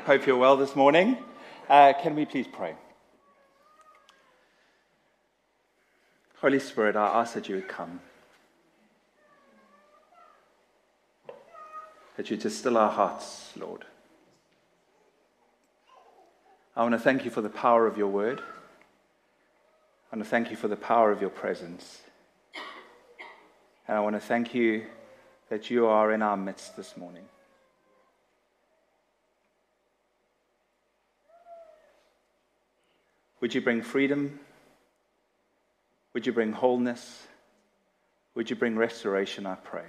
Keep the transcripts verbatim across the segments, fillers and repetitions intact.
Hope you're well this morning. Uh, can we please pray? Holy Spirit, I ask that you would come. That you just still our hearts, Lord. I want to thank you for the power of your word. I want to thank you for the power of your presence. And I want to thank you that you are in our midst this morning. Would you bring freedom? Would you bring wholeness? Would you bring restoration, I pray?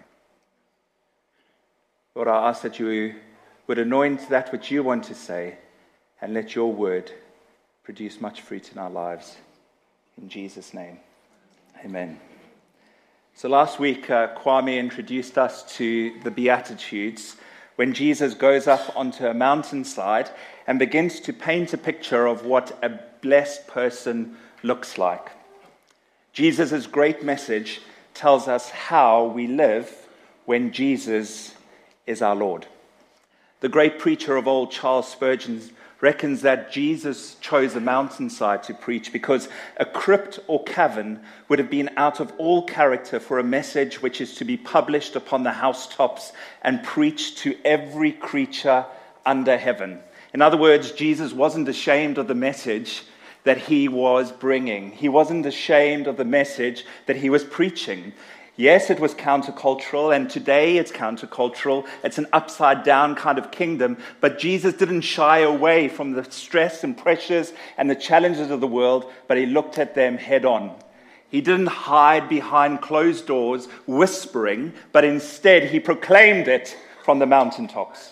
Lord, I ask that you would anoint that which you want to say and let your word produce much fruit in our lives. In Jesus' name, amen. So last week, uh, Kwame introduced us to the Beatitudes when Jesus goes up onto a mountainside and begins to paint a picture of what a blessed person looks like. Jesus' great message tells us how we live when Jesus is our Lord. The great preacher of old, Charles Spurgeon, reckons that Jesus chose a mountainside to preach because a crypt or cavern would have been out of all character for a message which is to be published upon the housetops and preached to every creature under heaven. In other words, Jesus wasn't ashamed of the message that he was bringing. He wasn't ashamed of the message that he was preaching. Yes, it was countercultural, and today it's countercultural. It's an upside-down kind of kingdom, but Jesus didn't shy away from the stress and pressures and the challenges of the world, but he looked at them head-on. He didn't hide behind closed doors whispering, but instead he proclaimed it from the mountaintops.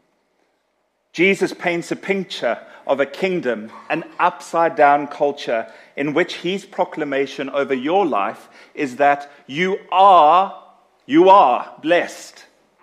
Jesus paints a picture of a kingdom, an upside-down culture in which his proclamation over your life is that you are, you are blessed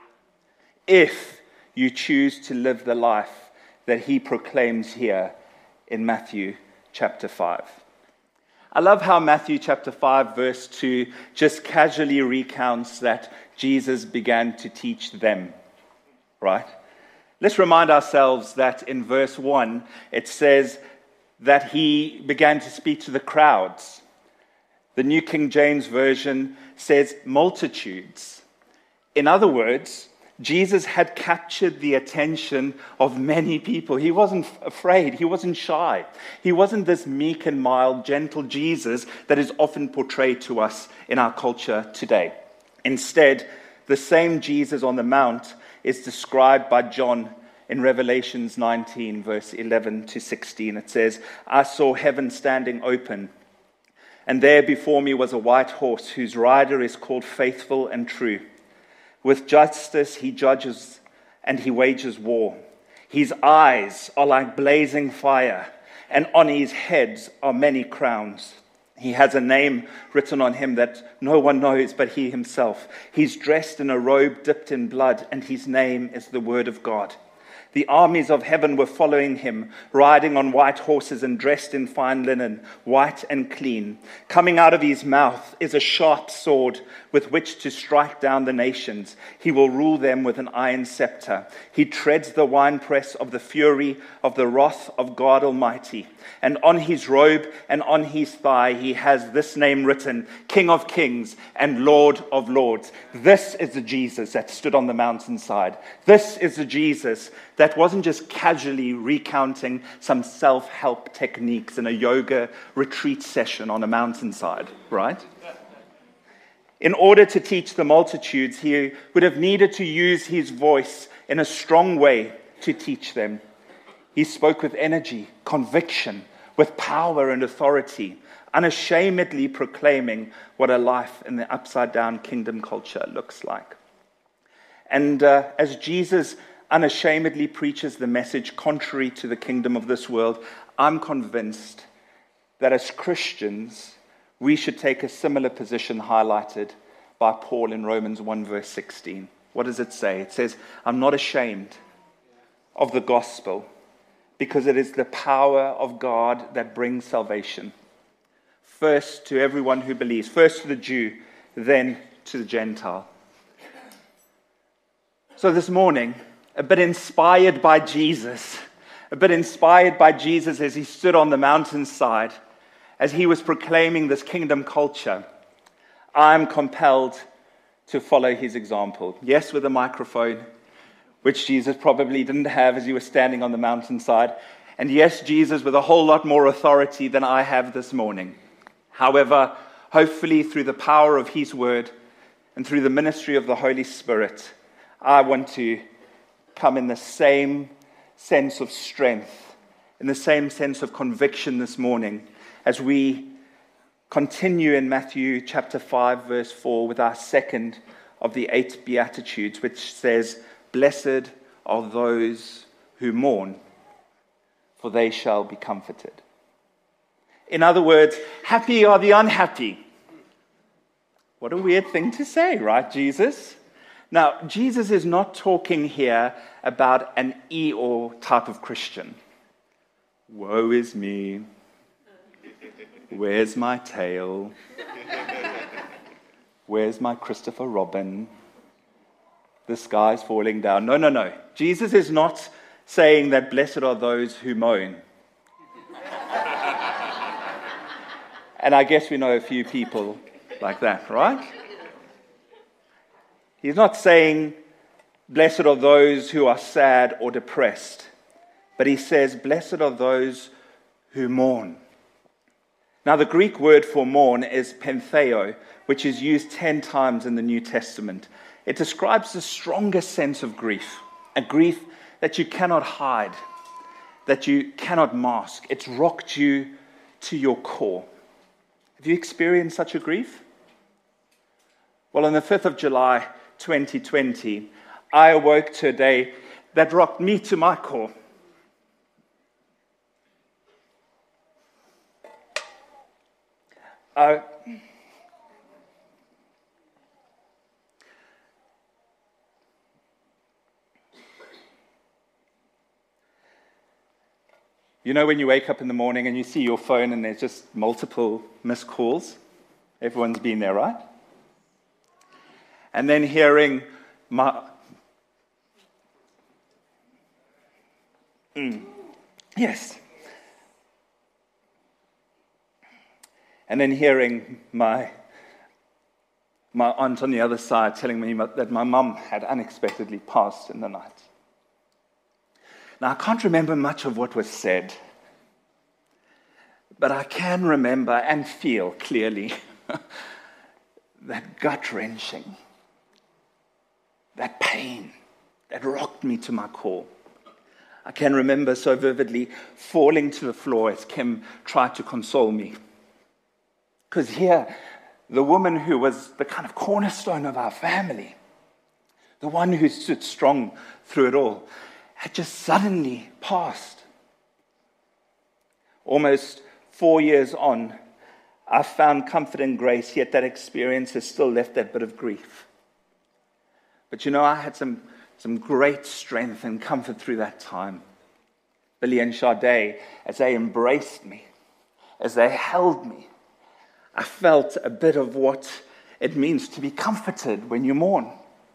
if you choose to live the life that he proclaims here in Matthew chapter five. I love how Matthew chapter five verse two just casually recounts that Jesus began to teach them, right? Let's remind ourselves that in verse one, it says that he began to speak to the crowds. The New King James Version says multitudes. In other words, Jesus had captured the attention of many people. He wasn't afraid. He wasn't shy. He wasn't this meek and mild, gentle Jesus that is often portrayed to us in our culture today. Instead, the same Jesus on the Mount is described by John in Revelations nineteen, verse eleven to sixteen. It says, I saw heaven standing open, and there before me was a white horse whose rider is called Faithful and True. With justice he judges and he wages war. His eyes are like blazing fire, and on his heads are many crowns. He has a name written on him that no one knows but he himself. He's dressed in a robe dipped in blood, and his name is the Word of God. The armies of heaven were following him, riding on white horses and dressed in fine linen, white and clean. Coming out of his mouth is a sharp sword with which to strike down the nations. He will rule them with an iron scepter. He treads the winepress of the fury of the wrath of God Almighty. And on his robe and on his thigh he has this name written, King of Kings and Lord of Lords. This is the Jesus that stood on the mountainside. This is the Jesus that wasn't just casually recounting some self-help techniques in a yoga retreat session on a mountainside, right? In order to teach the multitudes, he would have needed to use his voice in a strong way to teach them. He spoke with energy, conviction, with power and authority, unashamedly proclaiming what a life in the upside-down kingdom culture looks like. And uh, as Jesus unashamedly preaches the message contrary to the kingdom of this world, I'm convinced that as Christians, we should take a similar position highlighted by Paul in Romans one verse sixteen. What does it say? It says, I'm not ashamed of the gospel, because it is the power of God that brings salvation. First to everyone who believes, first to the Jew, then to the Gentile. So this morning, a bit inspired by Jesus, a bit inspired by Jesus as he stood on the mountainside, as he was proclaiming this kingdom culture, I'm compelled to follow his example. Yes, with a microphone, which Jesus probably didn't have as he was standing on the mountainside. And yes, Jesus with a whole lot more authority than I have this morning. However, hopefully through the power of his word and through the ministry of the Holy Spirit, I want to come in the same sense of strength, in the same sense of conviction this morning as we continue in Matthew chapter five, verse four, with our second of the eight Beatitudes, which says, "Blessed are those who mourn, for they shall be comforted." In other words, happy are the unhappy. What a weird thing to say, right, Jesus? Now, Jesus is not talking here about an Eeyore type of Christian. Woe is me. Where's my tail? Where's my Christopher Robin? The sky's falling down. No, no, no. Jesus is not saying that blessed are those who moan. And I guess we know a few people like that, right? He's not saying blessed are those who are sad or depressed, but he says blessed are those who mourn. Now, the Greek word for mourn is pentheo, which is used ten times in the New Testament. It describes the strongest sense of grief, a grief that you cannot hide, that you cannot mask. It's rocked you to your core. Have you experienced such a grief? Well, on the fifth of July, twenty twenty, I awoke to a day that rocked me to my core. Uh, you know when you wake up in the morning and you see your phone and there's just multiple missed calls? Everyone's been there, right? And then hearing my... Mm, yes. And then hearing my my aunt on the other side telling me that my mum had unexpectedly passed in the night. Now, I can't remember much of what was said, but I can remember and feel clearly that gut-wrenching, that pain that rocked me to my core. I can remember so vividly falling to the floor as Kim tried to console me. Because here, the woman who was the kind of cornerstone of our family, the one who stood strong through it all, had just suddenly passed. Almost four years on, I've found comfort and grace, yet that experience has still left that bit of grief. But you know, I had some, some great strength and comfort through that time. Billy and Sade, as they embraced me, as they held me, I felt a bit of what it means to be comforted when you mourn.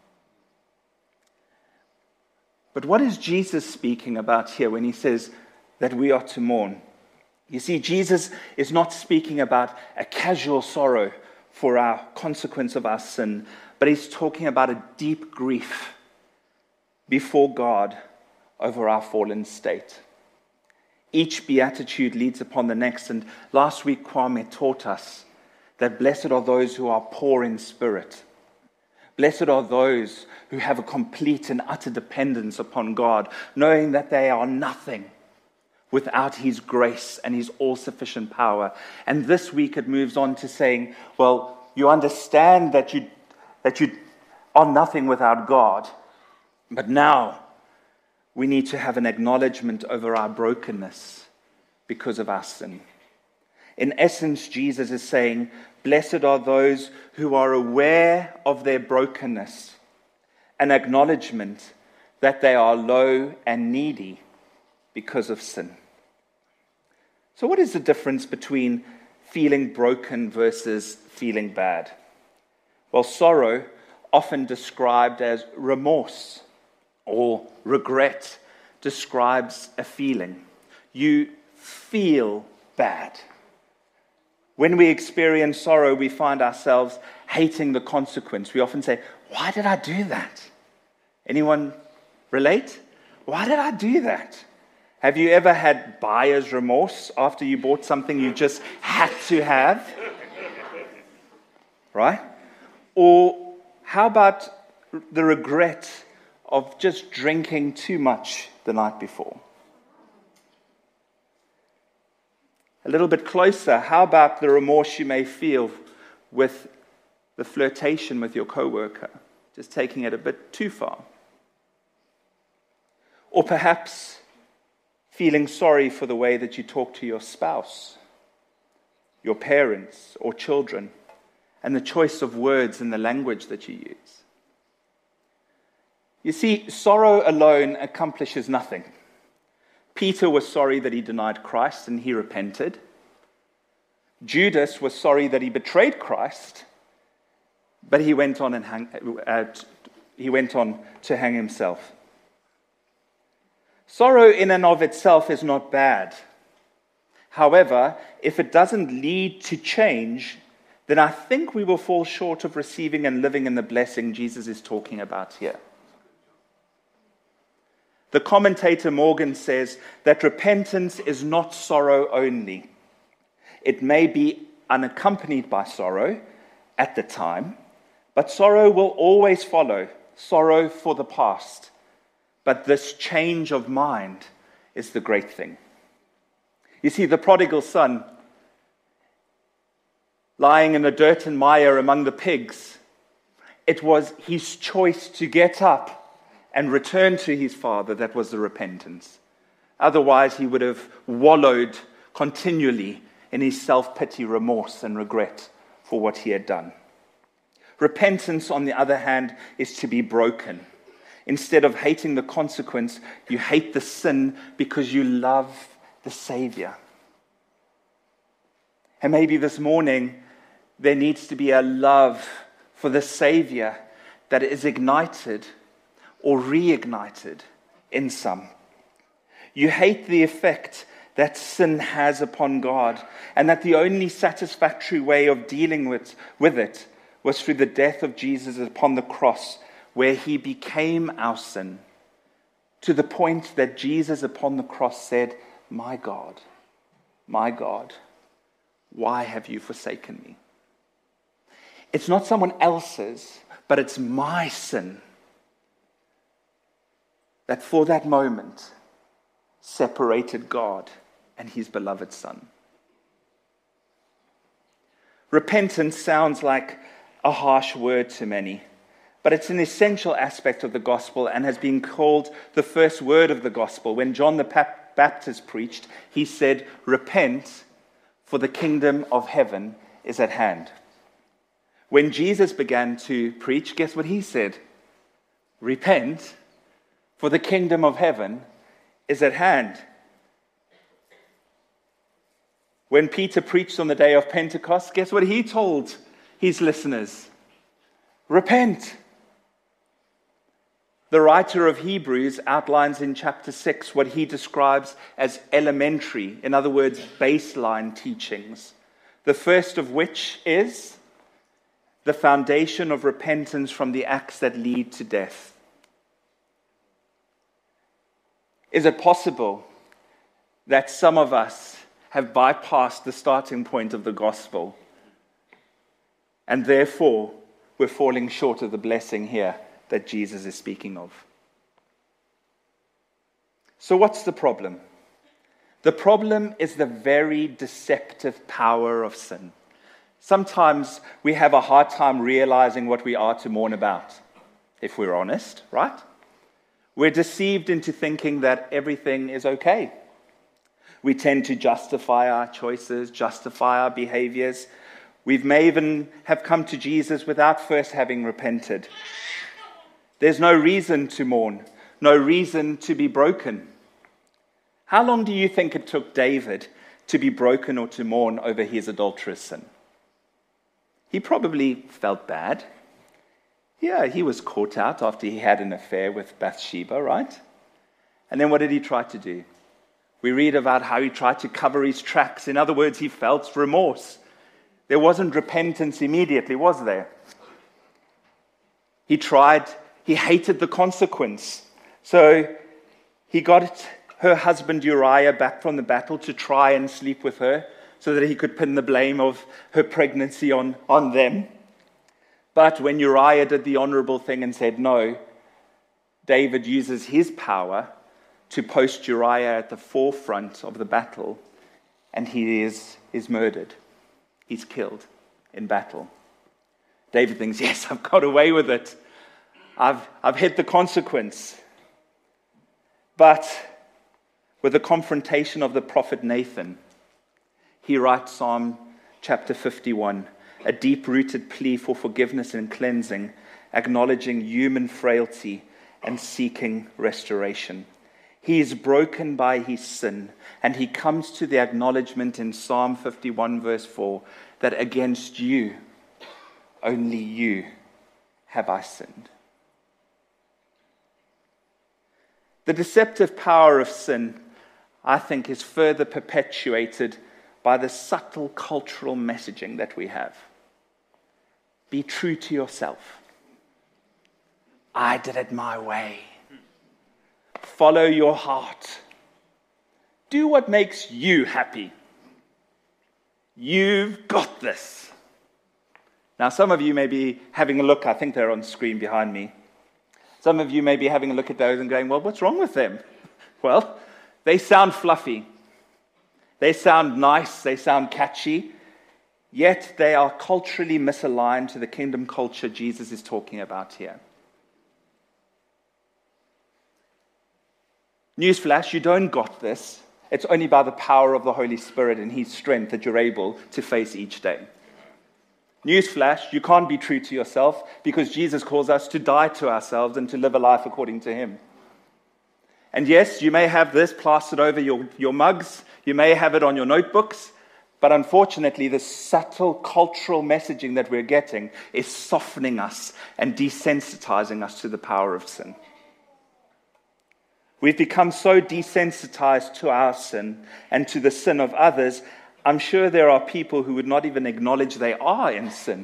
But what is Jesus speaking about here when he says that we are to mourn? You see, Jesus is not speaking about a casual sorrow for our consequence of our sin, but he's talking about a deep grief before God over our fallen state. Each beatitude leads upon the next, and last week Kwame taught us that blessed are those who are poor in spirit. Blessed are those who have a complete and utter dependence upon God, knowing that they are nothing without his grace and his all-sufficient power. And this week it moves on to saying, well, you understand that you, that you are nothing without God, but now we need to have an acknowledgement over our brokenness because of our sin. In essence, Jesus is saying, blessed are those who are aware of their brokenness, an acknowledgement that they are low and needy because of sin. So what is the difference between feeling broken versus feeling bad? Well, sorrow, often described as remorse or regret, describes a feeling. You feel bad. When we experience sorrow, we find ourselves hating the consequence. We often say, why did I do that? Anyone relate? Why did I do that? Have you ever had buyer's remorse after you bought something you just had to have? Right? Or how about the regret of just drinking too much the night before? A little bit closer, how about the remorse you may feel with the flirtation with your coworker, just taking it a bit too far? Or perhaps feeling sorry for the way that you talk to your spouse, your parents, or children, and the choice of words and the language that you use. You see, sorrow alone accomplishes nothing. Peter was sorry that he denied Christ and he repented. Judas was sorry that he betrayed Christ, but he went on and hang, uh, he went on to hang himself. Sorrow in and of itself is not bad. However, if it doesn't lead to change, then I think we will fall short of receiving and living in the blessing Jesus is talking about here. The commentator Morgan says that repentance is not sorrow only. It may be unaccompanied by sorrow at the time, but sorrow will always follow, sorrow for the past. But this change of mind is the great thing. You see, the prodigal son, lying in the dirt and mire among the pigs, it was his choice to get up and return to his father that was the repentance. Otherwise, he would have wallowed continually in his self-pity, remorse, and regret for what he had done. Repentance, on the other hand, is to be broken. Instead of hating the consequence, you hate the sin because you love the Savior. And maybe this morning, there needs to be a love for the Savior that is ignited or reignited in some. You hate the effect that sin has upon God, and that the only satisfactory way of dealing with, with it was through the death of Jesus upon the cross, where he became our sin, to the point that Jesus upon the cross said, "My God, my God, why have you forsaken me?" It's not someone else's, but it's my sin that for that moment separated God and his beloved Son. Repentance sounds like a harsh word to many, but it's an essential aspect of the gospel and has been called the first word of the gospel. When John the Baptist preached, he said, "Repent, for the kingdom of heaven is at hand." When Jesus began to preach, guess what he said? "Repent, for the kingdom of heaven is at hand." When Peter preached on the day of Pentecost, guess what he told his listeners? Repent. The writer of Hebrews outlines in chapter six what he describes as elementary, in other words, baseline teachings. The first of which is the foundation of repentance from the acts that lead to death. Is it possible that some of us have bypassed the starting point of the gospel, and therefore we're falling short of the blessing here that Jesus is speaking of? So what's the problem? The problem is the very deceptive power of sin. Sometimes we have a hard time realizing what we are to mourn about, if we're honest, right? We're deceived into thinking that everything is okay. We tend to justify our choices, justify our behaviors. We may even have come to Jesus without first having repented. There's no reason to mourn, no reason to be broken. How long do you think it took David to be broken or to mourn over his adulterous sin? He probably felt bad. Yeah, he was caught out after he had an affair with Bathsheba, right? And then what did he try to do? We read about how he tried to cover his tracks. In other words, he felt remorse. There wasn't repentance immediately, was there? He tried, he hated the consequence. So he got her husband Uriah back from the battle to try and sleep with her so that he could pin the blame of her pregnancy on, on them. But when Uriah did the honorable thing and said no, David uses his power to post Uriah at the forefront of the battle, and he is, is murdered. He's killed in battle. David thinks, yes, I've got away with it. I've, I've hit the consequence. But with the confrontation of the prophet Nathan, he writes Psalm chapter fifty-one, a deep-rooted plea for forgiveness and cleansing, acknowledging human frailty and seeking restoration. He is broken by his sin, and he comes to the acknowledgement in Psalm fifty-one, verse four, that against you, only you, have I sinned. The deceptive power of sin, I think, is further perpetuated by the subtle cultural messaging that we have. Be true to yourself. I did it my way. Follow your heart. Do what makes you happy. You've got this. Now, some of you may be having a look. I think they're on screen behind me. Some of you may be having a look at those and going, well, what's wrong with them? Well, they sound fluffy. They sound nice. They sound catchy. Yet they are culturally misaligned to the kingdom culture Jesus is talking about here. Newsflash, you don't got this. It's only by the power of the Holy Spirit and his strength that you're able to face each day. Newsflash, you can't be true to yourself because Jesus calls us to die to ourselves and to live a life according to him. And yes, you may have this plastered over your, your mugs, you may have it on your notebooks, but unfortunately the subtle cultural messaging that we're getting is softening us and desensitizing us to the power of sin. We've become so desensitized to our sin and to the sin of others, I'm sure there are people who would not even acknowledge they are in sin.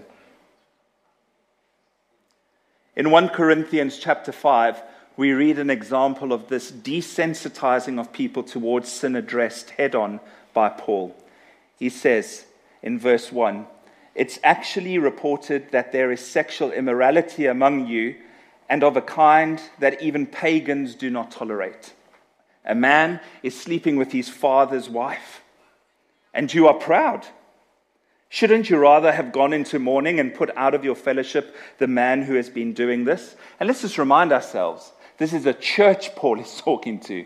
In First Corinthians chapter five, we read an example of this desensitizing of people towards sin addressed head-on by Paul. He says in verse one, it's actually reported that there is sexual immorality among you, and of a kind that even pagans do not tolerate. A man is sleeping with his father's wife, and you are proud. Shouldn't you rather have gone into mourning and put out of your fellowship the man who has been doing this? And let's just remind ourselves, this is a church Paul is talking to.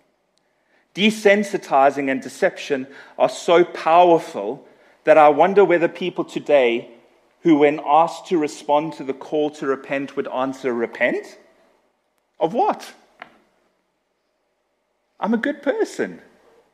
Desensitizing and deception are so powerful that I wonder whether people today who, when asked to respond to the call to repent, would answer, repent? Of what? I'm a good person.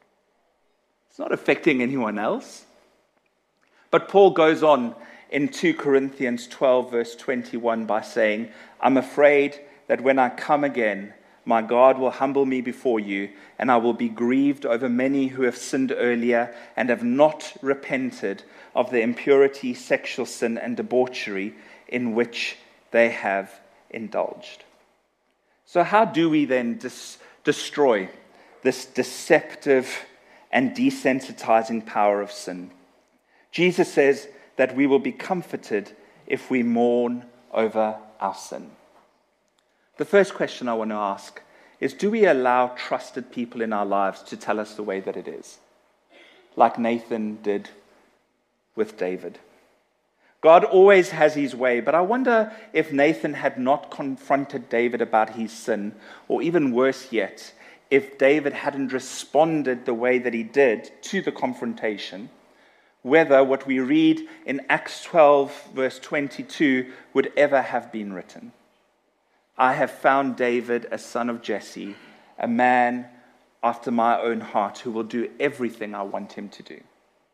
It's not affecting anyone else. But Paul goes on in Second Corinthians twelve, verse twenty-one, by saying, I'm afraid that when I come again, my God will humble me before you, and I will be grieved over many who have sinned earlier and have not repented of the impurity, sexual sin, and debauchery in which they have indulged. So how do we then dis- destroy this deceptive and desensitizing power of sin? Jesus says that we will be comforted if we mourn over our sin. The first question I want to ask is, do we allow trusted people in our lives to tell us the way that it is? Like Nathan did with David. God always has his way, but I wonder if Nathan had not confronted David about his sin, or even worse yet, if David hadn't responded the way that he did to the confrontation, whether what we read in Acts twelve, verse twenty-two, would ever have been written. I have found David, a son of Jesse, a man after my own heart, who will do everything I want him to do.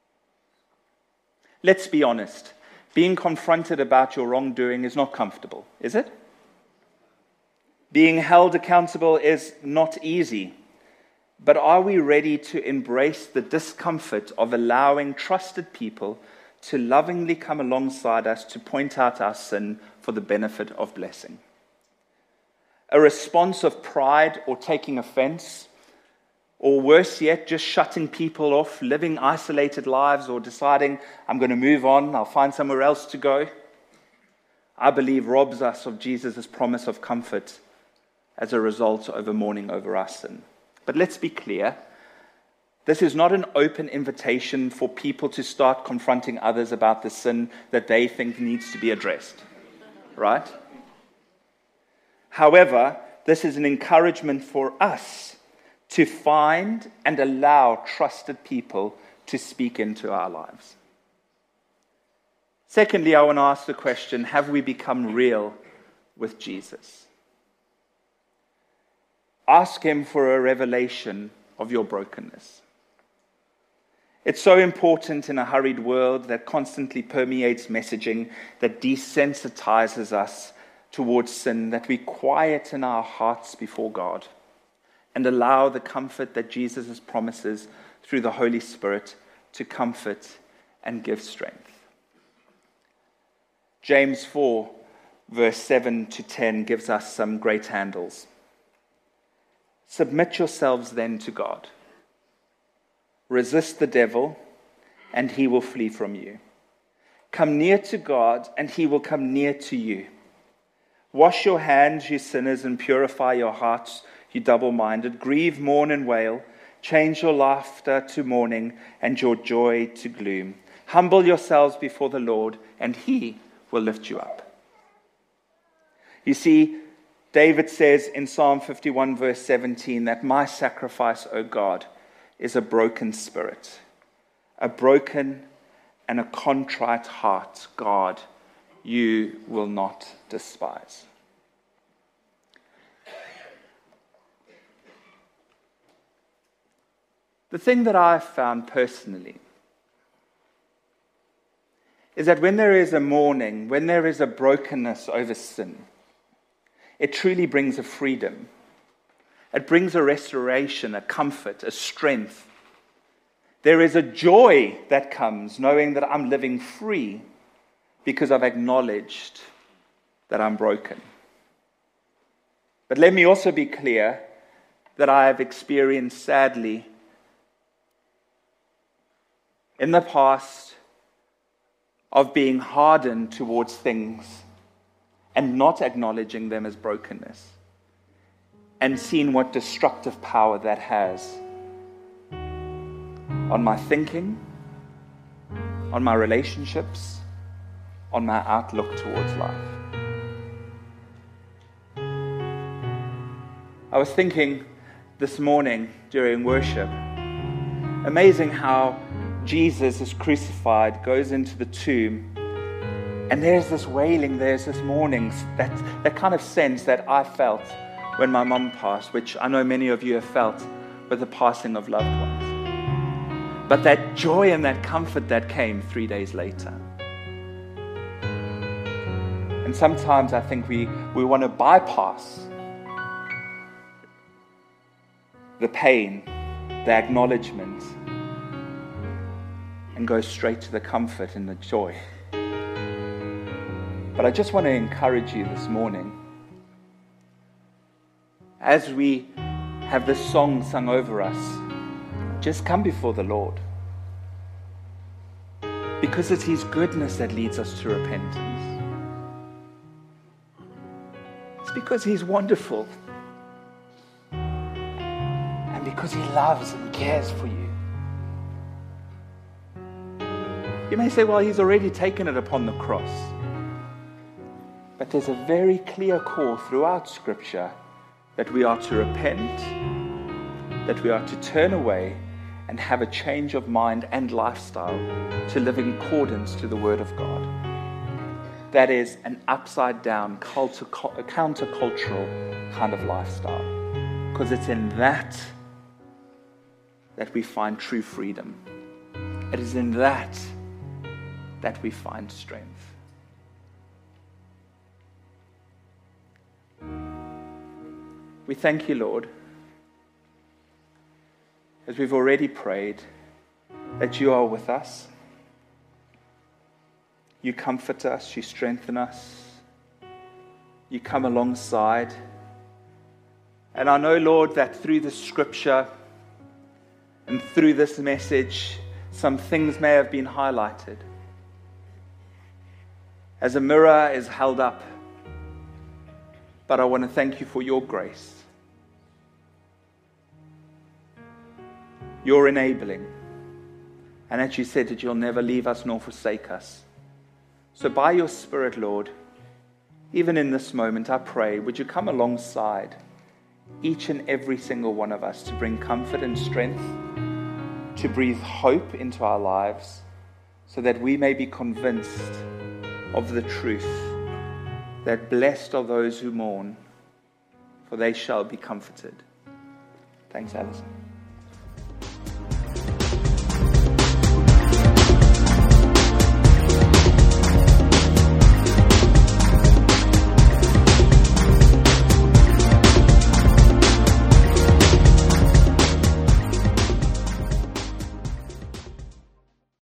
Let's be honest. Being confronted about your wrongdoing is not comfortable, is it? Being held accountable is not easy, but are we ready to embrace the discomfort of allowing trusted people to lovingly come alongside us to point out our sin for the benefit of blessing? A response of pride or taking offense, or worse yet, just shutting people off, living isolated lives, or deciding, I'm going to move on, I'll find somewhere else to go, I believe robs us of Jesus' promise of comfort as a result of a mourning over our sin. But let's be clear, this is not an open invitation for people to start confronting others about the sin that they think needs to be addressed, right? However, this is an encouragement for us to find and allow trusted people to speak into our lives. Secondly, I want to ask the question, have we become real with Jesus? Ask him for a revelation of your brokenness. It's so important in a hurried world that constantly permeates messaging that desensitizes us towards sin, that we quieten our hearts before God and allow the comfort that Jesus promises through the Holy Spirit to comfort and give strength. James four, verse seven to ten gives us some great handles. Submit yourselves then to God. Resist the devil, and he will flee from you. Come near to God, and he will come near to you. Wash your hands, you sinners, and purify your hearts, you double-minded. Grieve, mourn, and wail. Change your laughter to mourning, and your joy to gloom. Humble yourselves before the Lord, and he will lift you up. You see, David says in Psalm fifty-one, verse seventeen, that my sacrifice, O God, is a broken spirit, a broken and a contrite heart, God, you will not despise. The thing that I've found personally is that when there is a mourning, when there is a brokenness over sin, it truly brings a freedom. It brings a restoration, a comfort, a strength. There is a joy that comes knowing that I'm living free because I've acknowledged that I'm broken. But let me also be clear that I have experienced, sadly, in the past, of being hardened towards things and not acknowledging them as brokenness, and seeing what destructive power that has on my thinking, on my relationships, on my outlook towards life. I was thinking this morning during worship, amazing how Jesus is crucified, goes into the tomb, and there's this wailing, there's this mourning, that, that kind of sense that I felt when my mum passed, which I know many of you have felt with the passing of loved ones. But that joy and that comfort that came three days later. And sometimes I think we, we want to bypass the pain, the acknowledgement, and go straight to the comfort and the joy. But I just want to encourage you this morning, as we have this song sung over us, just come before the Lord. Because it's his goodness that leads us to repentance. It's because he's wonderful. And because he loves and cares for you. You may say, well, he's already taken it upon the cross. But there's a very clear call throughout Scripture that we are to repent, that we are to turn away and have a change of mind and lifestyle to live in accordance to the Word of God. That is an upside-down, countercultural kind of lifestyle. Because it's in that that we find true freedom. It is in that that we find strength. We thank you, Lord, as we've already prayed, that you are with us. You comfort us, you strengthen us, you come alongside. And I know, Lord, that through the scripture and through this message, some things may have been highlighted. As a mirror is held up, but I want to thank you for your grace. Your enabling. And as you said that you'll never leave us nor forsake us. So by your Spirit, Lord, even in this moment, I pray, would you come alongside each and every single one of us to bring comfort and strength, to breathe hope into our lives, so that we may be convinced of the truth that blessed are those who mourn, for they shall be comforted. Thanks, Alison.